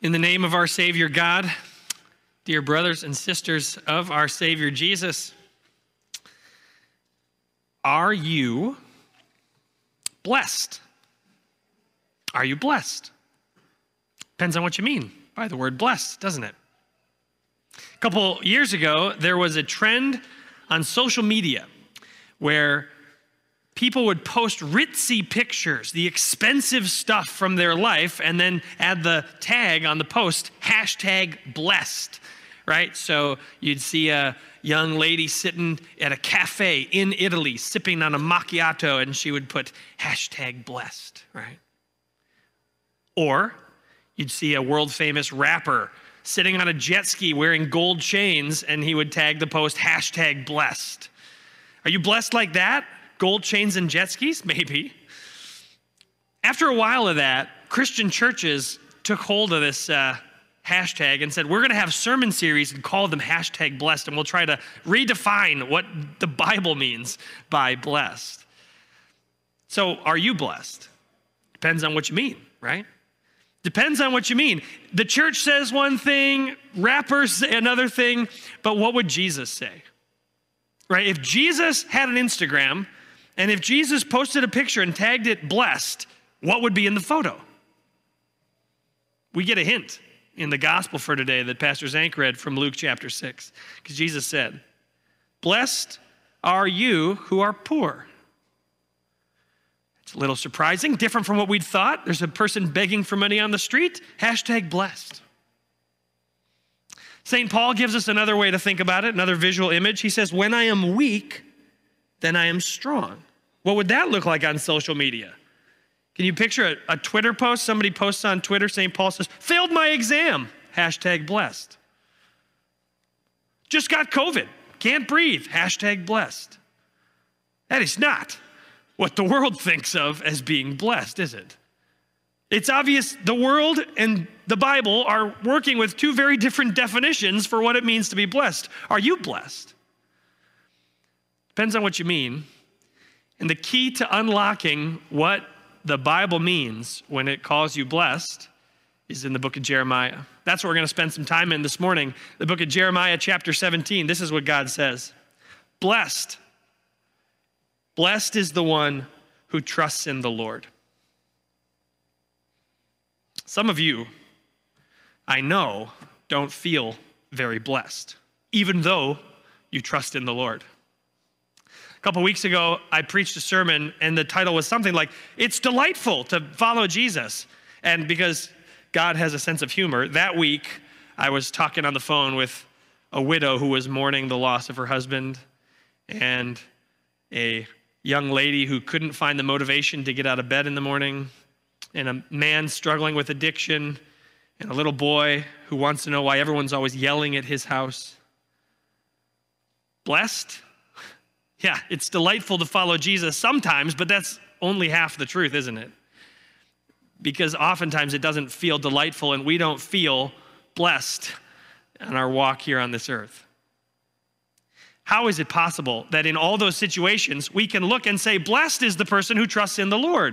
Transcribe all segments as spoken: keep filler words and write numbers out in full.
In the name of our Savior God, dear brothers and sisters of our Savior Jesus, are you blessed? Are you blessed? Depends on what you mean by the word blessed, doesn't it? A couple years ago, there was a trend on social media where people would post ritzy pictures, the expensive stuff from their life, and then add the tag on the post, hashtag blessed, right? So you'd see a young lady sitting at a cafe in Italy, sipping on a macchiato, and she would put hashtag blessed, right? Or you'd see a world-famous rapper sitting on a jet ski wearing gold chains, and he would tag the post, hashtag blessed. Are you blessed like that? Gold chains and jet skis? Maybe. After a while of that, Christian churches took hold of this uh, hashtag and said, we're going to have sermon series and call them hashtag blessed, and we'll try to redefine what the Bible means by blessed. So are you blessed? Depends on what you mean, right? Depends on what you mean. The church says one thing, rappers say another thing, but what would Jesus say? Right? If Jesus had an Instagram, and if Jesus posted a picture and tagged it blessed, what would be in the photo? We get a hint in the gospel for today that Pastor Zank read from Luke chapter six, because Jesus said, blessed are you who are poor. It's a little surprising, different from what we'd thought. There's a person begging for money on the street, hashtag blessed. Saint Paul gives us another way to think about it, another visual image. He says, when I am weak, then I am strong. What would that look like on social media? Can you picture a, a Twitter post? Somebody posts on Twitter, Saint Paul says, failed my exam, hashtag blessed. Just got COVID, can't breathe, hashtag blessed. That is not what the world thinks of as being blessed, is it? It's obvious the world and the Bible are working with two very different definitions for what it means to be blessed. Are you blessed? Depends on what you mean. And the key to unlocking what the Bible means when it calls you blessed is in the book of Jeremiah. That's what we're going to spend some time in this morning. The book of Jeremiah, chapter seventeen. This is what God says. Blessed. Blessed is the one who trusts in the Lord. Some of you, I know, don't feel very blessed, even though you trust in the Lord. A couple weeks ago, I preached a sermon, and the title was something like, It's Delightful to Follow Jesus. And because God has a sense of humor, that week, I was talking on the phone with a widow who was mourning the loss of her husband, and a young lady who couldn't find the motivation to get out of bed in the morning, and a man struggling with addiction, and a little boy who wants to know why everyone's always yelling at his house. Blessed? Yeah, it's delightful to follow Jesus sometimes, but that's only half the truth, isn't it? Because oftentimes it doesn't feel delightful, and we don't feel blessed on our walk here on this earth. How is it possible that in all those situations we can look and say, blessed is the person who trusts in the Lord?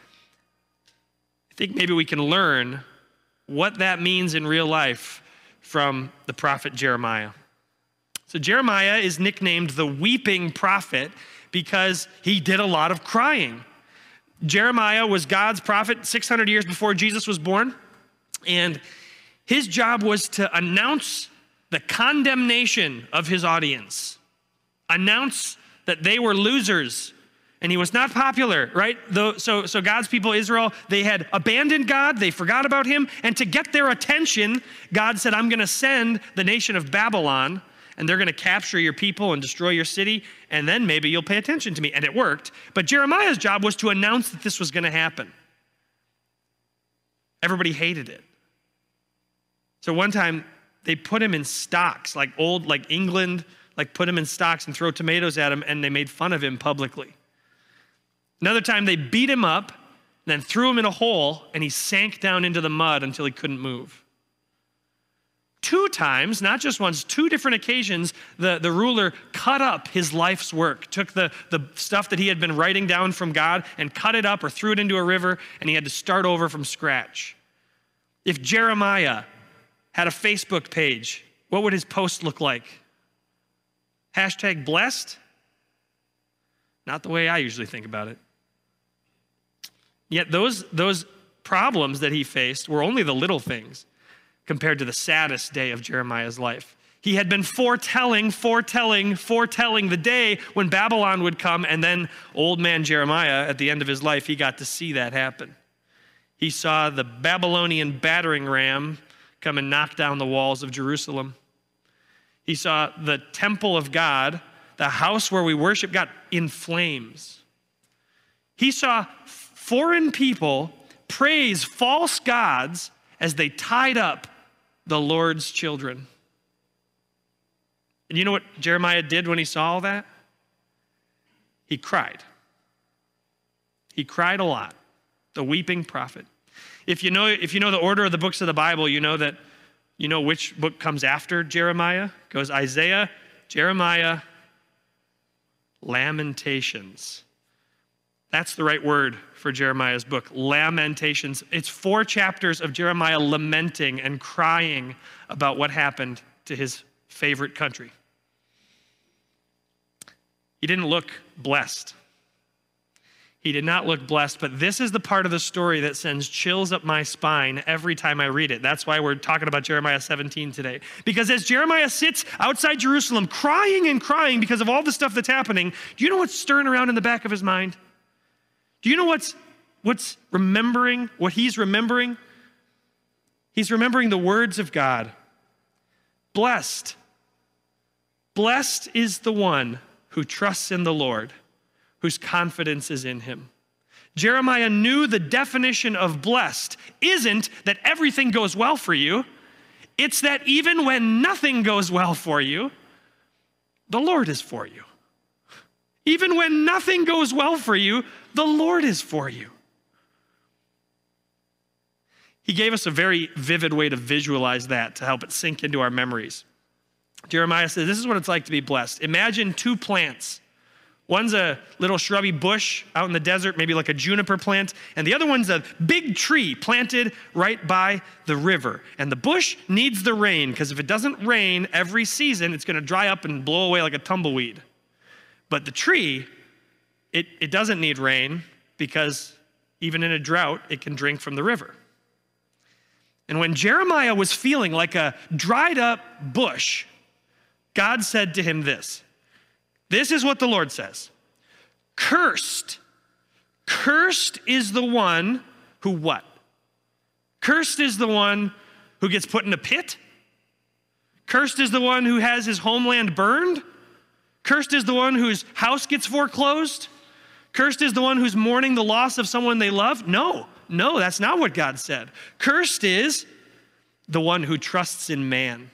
I think maybe we can learn what that means in real life from the prophet Jeremiah. So Jeremiah is nicknamed the weeping prophet because he did a lot of crying. Jeremiah was God's prophet six hundred years before Jesus was born, and his job was to announce the condemnation of his audience, announce that they were losers, and he was not popular, right? So, so God's people, Israel, they had abandoned God, they forgot about him, and to get their attention, God said, I'm going to send the nation of Babylon, and they're going to capture your people and destroy your city, and then maybe you'll pay attention to me. And it worked. But Jeremiah's job was to announce that this was going to happen. Everybody hated it. So one time, they put him in stocks, like old, like England, like put him in stocks and throw tomatoes at him, and they made fun of him publicly. Another time, they beat him up, and then threw him in a hole, and he sank down into the mud until he couldn't move. Two times, not just once, two different occasions, the, the ruler cut up his life's work, took the, the stuff that he had been writing down from God and cut it up or threw it into a river, and he had to start over from scratch. If Jeremiah had a Facebook page, what would his post look like? Hashtag blessed? Not the way I usually think about it. Yet those, those problems that he faced were only the little things compared to the saddest day of Jeremiah's life. He had been foretelling, foretelling, foretelling the day when Babylon would come, and then old man Jeremiah, at the end of his life, he got to see that happen. He saw the Babylonian battering ram come and knock down the walls of Jerusalem. He saw the temple of God, the house where we worship God, in flames. He saw foreign people praise false gods as they tied up the Lord's children. And you know what Jeremiah did when he saw all that? He cried. He cried a lot. The weeping prophet. If you know, if you know the order of the books of the Bible, you know that you know which book comes after Jeremiah. It goes Isaiah, Jeremiah, Lamentations. That's the right word for Jeremiah's book, Lamentations. It's four chapters of Jeremiah lamenting and crying about what happened to his favorite country. He didn't look blessed. He did not look blessed, but this is the part of the story that sends chills up my spine every time I read it. That's why we're talking about Jeremiah seventeen today. Because as Jeremiah sits outside Jerusalem crying and crying because of all the stuff that's happening, do you know what's stirring around in the back of his mind? Do you know what's, what's remembering, what he's remembering? He's remembering the words of God. Blessed. Blessed is the one who trusts in the Lord, whose confidence is in him. Jeremiah knew the definition of blessed isn't that everything goes well for you. It's that even when nothing goes well for you, the Lord is for you. Even when nothing goes well for you, the Lord is for you. He gave us a very vivid way to visualize that to help it sink into our memories. Jeremiah says, this is what it's like to be blessed. Imagine two plants. One's a little shrubby bush out in the desert, maybe like a juniper plant, and the other one's a big tree planted right by the river. And the bush needs the rain, because if it doesn't rain every season, it's going to dry up and blow away like a tumbleweed. But the tree, it, it doesn't need rain, because even in a drought, it can drink from the river. And when Jeremiah was feeling like a dried up bush, God said to him this. This is what the Lord says. Cursed, cursed is the one who what? Cursed is the one who gets put in a pit? Cursed is the one who has his homeland burned? Cursed is the one whose house gets foreclosed? Cursed is the one who's mourning the loss of someone they love? No, no, that's not what God said. Cursed is the one who trusts in man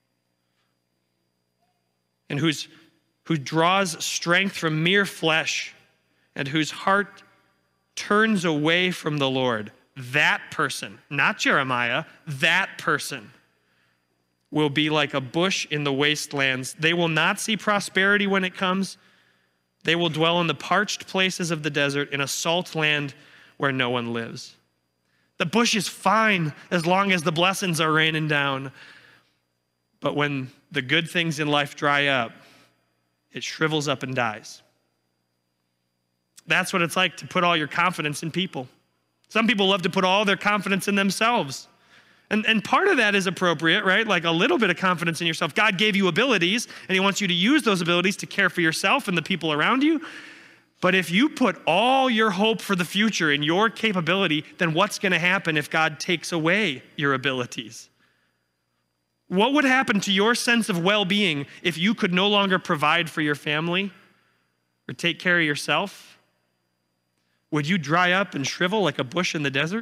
and who's who draws strength from mere flesh and whose heart turns away from the Lord. That person, not Jeremiah, that person will be like a bush in the wastelands. They will not see prosperity when it comes. They will dwell in the parched places of the desert, in a salt land where no one lives. The bush is fine as long as the blessings are raining down. But when the good things in life dry up, it shrivels up and dies. That's what it's like to put all your confidence in people. Some people love to put all their confidence in themselves. And, and part of that is appropriate, right? Like a little bit of confidence in yourself. God gave you abilities, and he wants you to use those abilities to care for yourself and the people around you. But if you put all your hope for the future in your capability, then what's going to happen if God takes away your abilities? What would happen to your sense of well-being if you could no longer provide for your family or take care of yourself? Would you dry up and shrivel like a bush in the desert?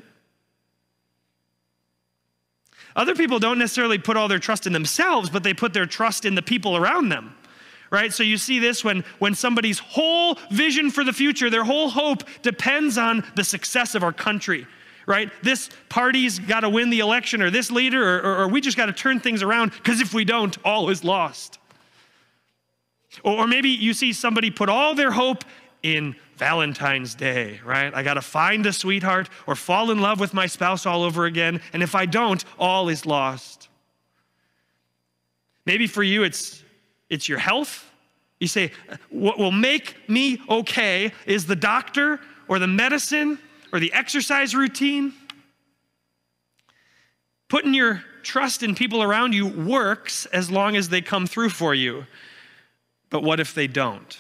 Other people don't necessarily put all their trust in themselves, but they put their trust in the people around them, right? So you see this when, when somebody's whole vision for the future, their whole hope depends on the success of our country. Right? This party's got to win the election, or this leader, or, or, or we just got to turn things around, because if we don't, all is lost. Or, or maybe you see somebody put all their hope in Valentine's Day, right? I got to find a sweetheart or fall in love with my spouse all over again. And if I don't, all is lost. Maybe for you, it's, it's your health. You say, what will make me okay is the doctor or the medicine or the exercise routine. Putting your trust in people around you works as long as they come through for you. But what if they don't?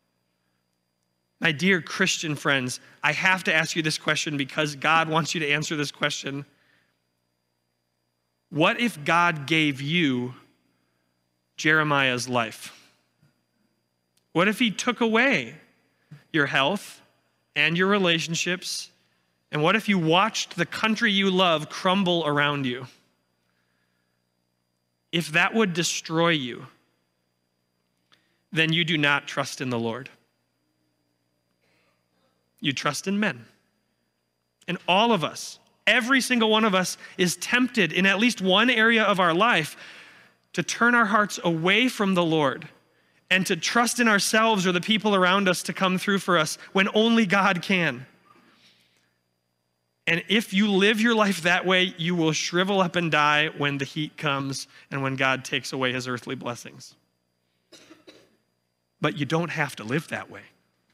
My dear Christian friends, I have to ask you this question because God wants you to answer this question. What if God gave you Jeremiah's life? What if he took away your health and your relationships? And what if you watched the country you love crumble around you? If that would destroy you, then you do not trust in the Lord. You trust in men. And all of us, every single one of us, is tempted in at least one area of our life to turn our hearts away from the Lord and to trust in ourselves or the people around us to come through for us when only God can. And if you live your life that way, you will shrivel up and die when the heat comes and when God takes away his earthly blessings. But you don't have to live that way.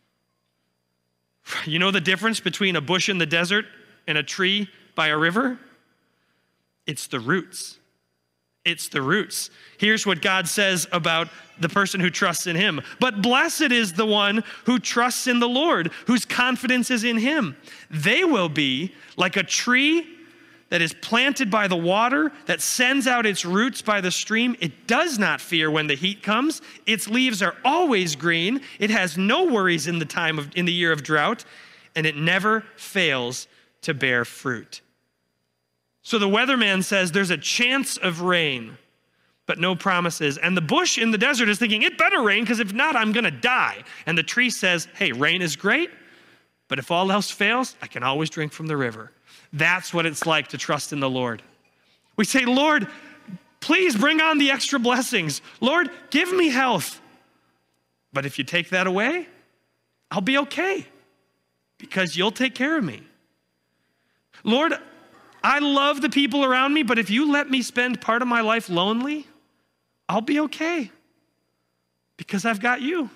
You know the difference between a bush in the desert and a tree by a river? It's the roots. It's the roots. Here's what God says about the person who trusts in him. But blessed is the one who trusts in the Lord, whose confidence is in him. They will be like a tree that is planted by the water, that sends out its roots by the stream. It does not fear when the heat comes. Its leaves are always green. It has no worries in the time of in the year of drought, and it never fails to bear fruit. So the weatherman says there's a chance of rain, but no promises. And the bush in the desert is thinking, it better rain, because if not, I'm going to die. And the tree says, hey, rain is great, but if all else fails, I can always drink from the river. That's what it's like to trust in the Lord. We say, Lord, please bring on the extra blessings. Lord, give me health. But if you take that away, I'll be okay, because you'll take care of me. Lord, I love the people around me, but if you let me spend part of my life lonely, I'll be okay, because I've got you.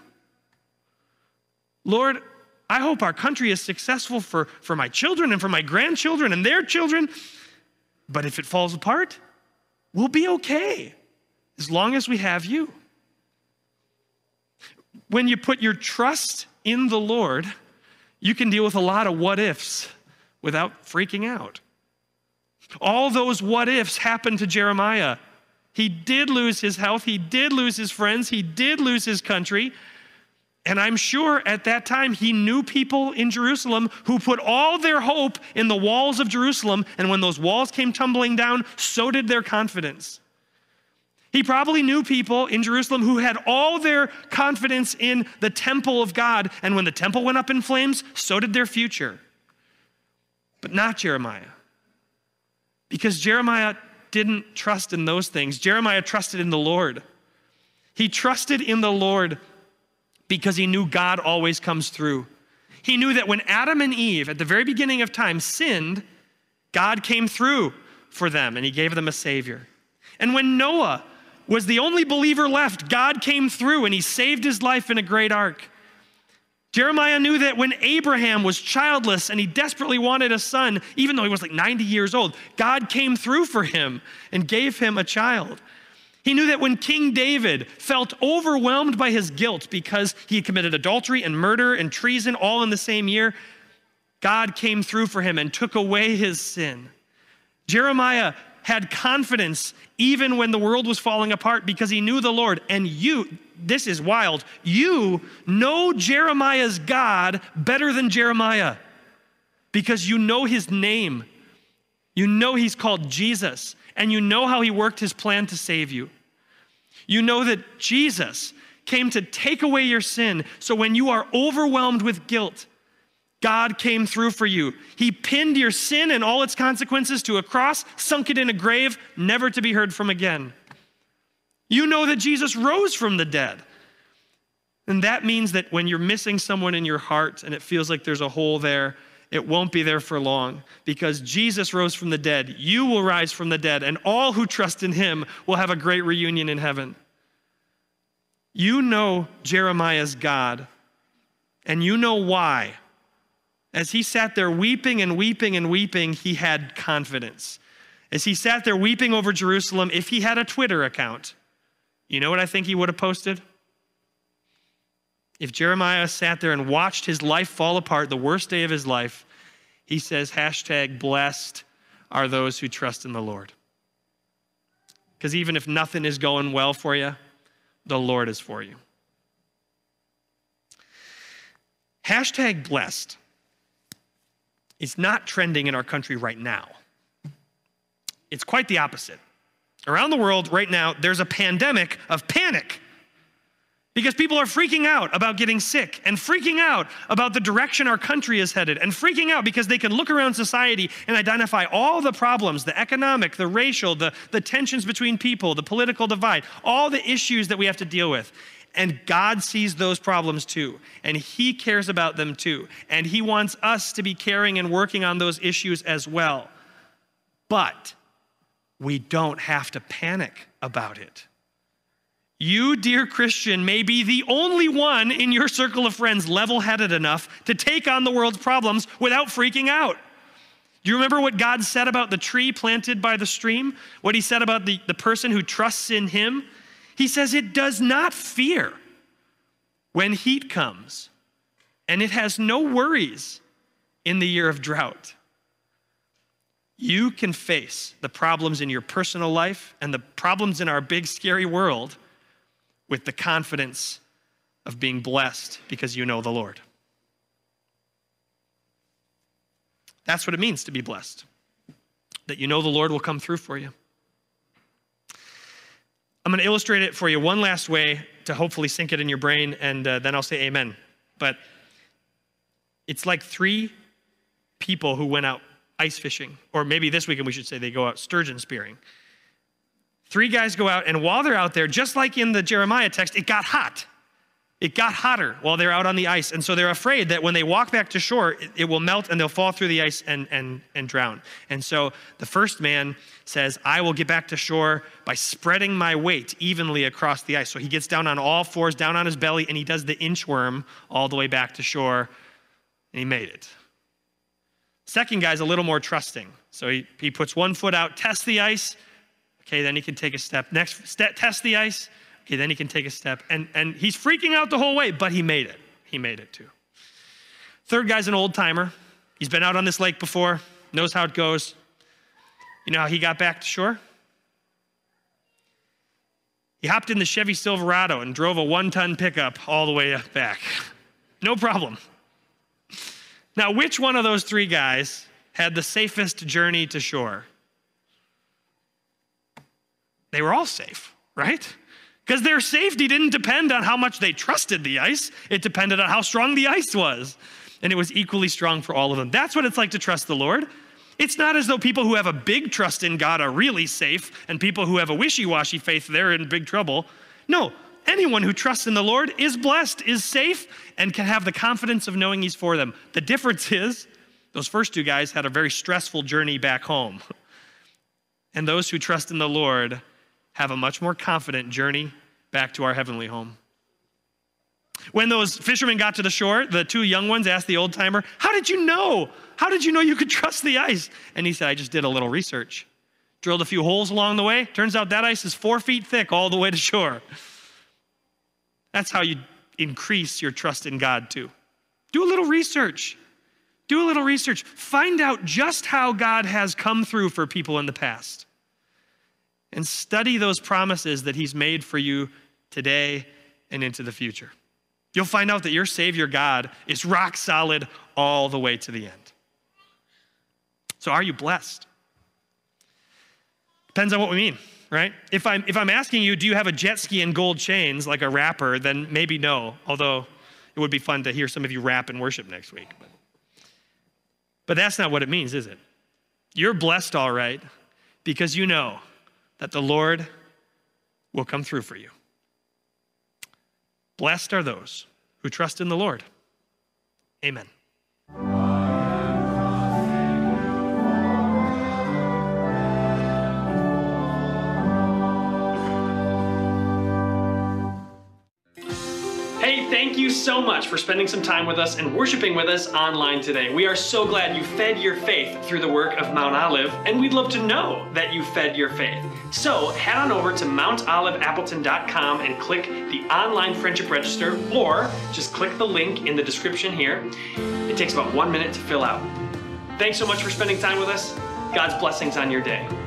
Lord, I hope our country is successful for, for my children and for my grandchildren and their children, but if it falls apart, we'll be okay, as long as we have you. When you put your trust in the Lord, you can deal with a lot of what ifs without freaking out. All those what ifs happened to Jeremiah. He did lose his health. He did lose his friends. He did lose his country. And I'm sure at that time he knew people in Jerusalem who put all their hope in the walls of Jerusalem. And when those walls came tumbling down, so did their confidence. He probably knew people in Jerusalem who had all their confidence in the temple of God. And when the temple went up in flames, so did their future. But not Jeremiah. Because Jeremiah didn't trust in those things. Jeremiah trusted in the Lord. He trusted in the Lord because he knew God always comes through. He knew that when Adam and Eve, at the very beginning of time, sinned, God came through for them and he gave them a savior. And when Noah was the only believer left, God came through and he saved his life in a great ark. Jeremiah knew that when Abraham was childless and he desperately wanted a son, even though he was like ninety years old, God came through for him and gave him a child. He knew that when King David felt overwhelmed by his guilt because he had committed adultery and murder and treason all in the same year, God came through for him and took away his sin. Jeremiah had confidence even when the world was falling apart because he knew the Lord. And you, this is wild, you know Jeremiah's God better than Jeremiah because you know his name. You know he's called Jesus, and you know how he worked his plan to save you. You know that Jesus came to take away your sin, so when you are overwhelmed with guilt, God came through for you. He pinned your sin and all its consequences to a cross, sunk it in a grave, never to be heard from again. You know that Jesus rose from the dead. And that means that when you're missing someone in your heart and it feels like there's a hole there, it won't be there for long, because Jesus rose from the dead. You will rise from the dead, and all who trust in him will have a great reunion in heaven. You know Jeremiah's God, and you know why. As he sat there weeping and weeping and weeping, he had confidence. As he sat there weeping over Jerusalem, if he had a Twitter account, you know what I think he would have posted? If Jeremiah sat there and watched his life fall apart, the worst day of his life, he says, hashtag blessed are those who trust in the Lord. Because even if nothing is going well for you, the Lord is for you. Hashtag blessed is not trending in our country right now. It's quite the opposite. Around the world right now, there's a pandemic of panic, because people are freaking out about getting sick and freaking out about the direction our country is headed and freaking out because they can look around society and identify all the problems, the economic, the racial, the, the tensions between people, the political divide, all the issues that we have to deal with. And God sees those problems too, and he cares about them too. And he wants us to be caring and working on those issues as well. But we don't have to panic about it. You, dear Christian, may be the only one in your circle of friends level-headed enough to take on the world's problems without freaking out. Do you remember what God said about the tree planted by the stream? What he said about the, the person who trusts in him? He says it does not fear when heat comes, and it has no worries in the year of drought. You can face the problems in your personal life and the problems in our big, scary world with the confidence of being blessed because you know the Lord. That's what it means to be blessed, that you know the Lord will come through for you. I'm going to illustrate it for you one last way to hopefully sink it in your brain, and uh, then I'll say amen. But it's like three people who went out ice fishing, or maybe this weekend we should say they go out sturgeon spearing. Three guys go out, and while they're out there, just like in the Jeremiah text, it got hot. It got hotter while they're out on the ice. And so they're afraid that when they walk back to shore, it, it will melt and they'll fall through the ice and, and, and drown. And so the first man says, I will get back to shore by spreading my weight evenly across the ice. So he gets down on all fours, down on his belly, and he does the inchworm all the way back to shore, and he made it. Second guy's a little more trusting. So he, he puts one foot out, tests the ice. Okay, then he can take a step. Next, step, test the ice. Okay, then he can take a step. And, and he's freaking out the whole way, but he made it. He made it too. Third guy's an old timer. He's been out on this lake before, knows how it goes. You know how he got back to shore? He hopped in the Chevy Silverado and drove a one-ton pickup all the way back. No problem. Now, which one of those three guys had the safest journey to shore? They were all safe, right? Because their safety didn't depend on how much they trusted the ice. It depended on how strong the ice was. And it was equally strong for all of them. That's what it's like to trust the Lord. It's not as though people who have a big trust in God are really safe, and people who have a wishy-washy faith, they're in big trouble. No, anyone who trusts in the Lord is blessed, is safe, and can have the confidence of knowing he's for them. The difference is, those first two guys had a very stressful journey back home. And those who trust in the Lord have a much more confident journey back to our heavenly home. When those fishermen got to the shore, the two young ones asked the old timer, how did you know? How did you know you could trust the ice? And he said, I just did a little research. Drilled a few holes along the way. Turns out that ice is four feet thick all the way to shore. That's how you increase your trust in God too. Do a little research. Do a little research. Find out just how God has come through for people in the past. And study those promises that he's made for you today and into the future. You'll find out that your Savior God is rock solid all the way to the end. So are you blessed? Depends on what we mean, right? If I'm, if I'm asking you, do you have a jet ski and gold chains like a rapper, then maybe no, although it would be fun to hear some of you rap and worship next week. But, but that's not what it means, is it? You're blessed, all right, because you know that the Lord will come through for you. Blessed are those who trust in the Lord. Amen. Hey, thank you so much for spending some time with us and worshiping with us online today. We are so glad you fed your faith through the work of Mount Olive, and we'd love to know that you fed your faith. So head on over to mount olive appleton dot com and click the online friendship register, or just click the link in the description here. It takes about one minute to fill out. Thanks so much for spending time with us. God's blessings on your day.